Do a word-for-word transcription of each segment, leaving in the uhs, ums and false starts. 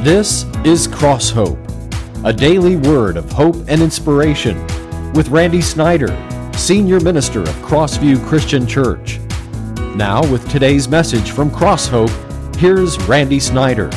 This is Cross Hope, a daily word of hope and inspiration with Randy Snyder, Senior Minister of Crossview Christian Church. Now with today's message from Cross Hope, here's Randy Snyder.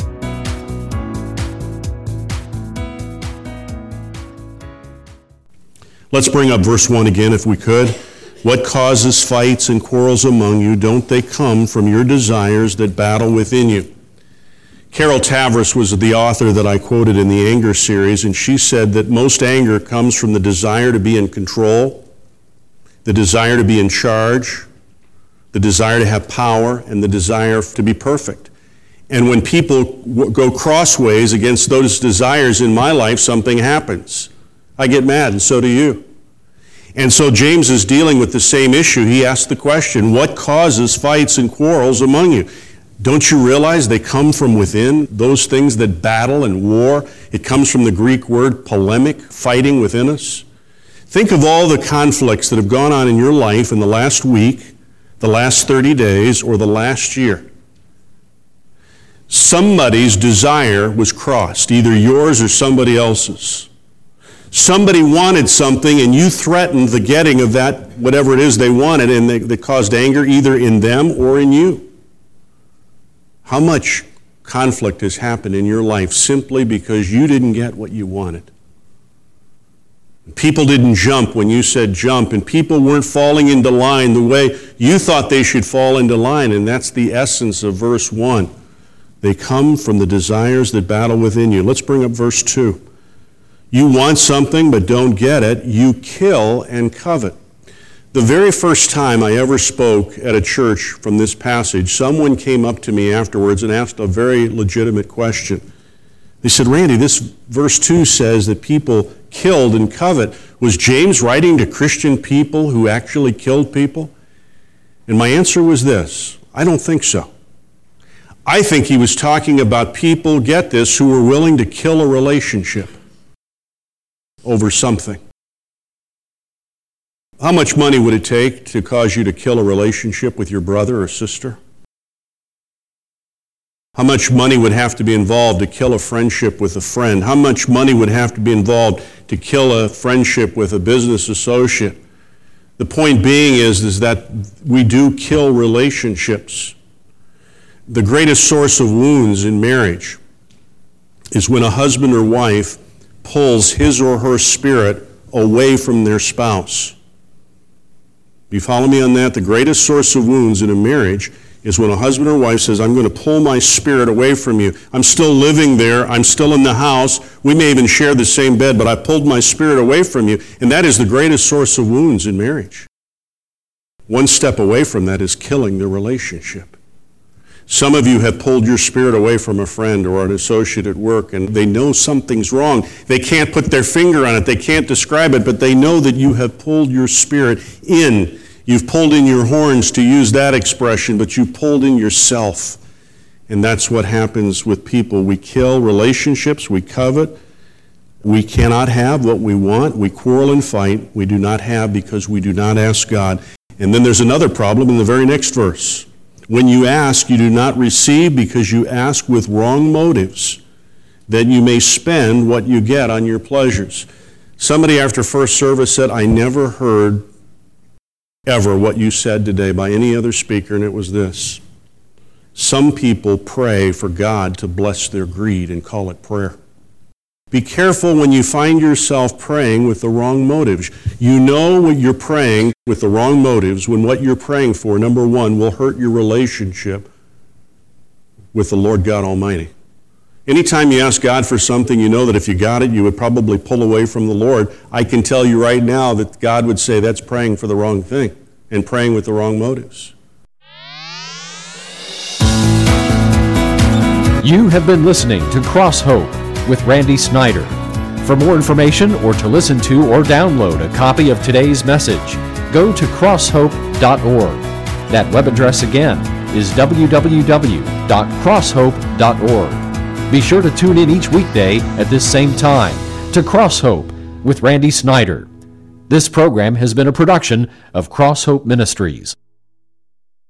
Let's bring up verse one again if we could. What causes fights and quarrels among you? Don't they come from your desires that battle within you? Carol Tavris was the author that I quoted in the anger series, and she said that most anger comes from the desire to be in control, the desire to be in charge, the desire to have power, and the desire to be perfect. And when people w- go crossways against those desires in my life, something happens. I get mad, and so do you. And so James is dealing with the same issue. He asked the question, what causes fights and quarrels among you? Don't you realize they come from within, those things that battle and war? It comes from the Greek word polemic, fighting within us. Think of all the conflicts that have gone on in your life in the last week, the last thirty days, or the last year. Somebody's desire was crossed, either yours or somebody else's. Somebody wanted something and you threatened the getting of that, whatever it is they wanted, and they, they caused anger either in them or in you. How much conflict has happened in your life simply because you didn't get what you wanted? People didn't jump when you said jump, and people weren't falling into line the way you thought they should fall into line, and that's the essence of verse one. They come from the desires that battle within you. Let's bring up verse two. You want something but don't get it. You kill and covet. The very first time I ever spoke at a church from this passage, someone came up to me afterwards and asked a very legitimate question. They said, Randy, this verse two says that people killed and covet. Was James writing to Christian people who actually killed people? And my answer was this: I don't think so. I think he was talking about people, get this, who were willing to kill a relationship over something. How much money would it take to cause you to kill a relationship with your brother or sister? How much money would have to be involved to kill a friendship with a friend? How much money would have to be involved to kill a friendship with a business associate? The point being is, is that we do kill relationships. The greatest source of wounds in marriage is when a husband or wife pulls his or her spirit away from their spouse. You follow me on that? The greatest source of wounds in a marriage is when a husband or wife says, I'm going to pull my spirit away from you. I'm still living there. I'm still in the house. We may even share the same bed, but I pulled my spirit away from you. And that is the greatest source of wounds in marriage. One step away from that is killing the relationship. Some of you have pulled your spirit away from a friend or an associate at work, and they know something's wrong. They can't put their finger on it. They can't describe it, but they know that you have pulled your spirit in. You've pulled in your horns, to use that expression, but you've pulled in yourself. And that's what happens with people. We kill relationships. We covet. We cannot have what we want. We quarrel and fight. We do not have because we do not ask God. And then there's another problem in the very next verse. When you ask, you do not receive because you ask with wrong motives, that you may spend what you get on your pleasures. Somebody after first service said, I never heard ever what you said today by any other speaker, and it was this: some people pray for God to bless their greed and call it prayer. Be careful when you find yourself praying with the wrong motives. You know what you're praying with the wrong motives when what you're praying for, number one, will hurt your relationship with the Lord God Almighty. Anytime you ask God for something, you know that if you got it, you would probably pull away from the Lord. I can tell you right now that God would say that's praying for the wrong thing and praying with the wrong motives. You have been listening to Cross Hope with Randy Snyder. For more information or to listen to or download a copy of today's message, go to cross hope dot org. That web address again is w w w dot cross hope dot org. Be sure to tune in each weekday at this same time to Cross Hope with Randy Snyder. This program has been a production of Cross Hope Ministries.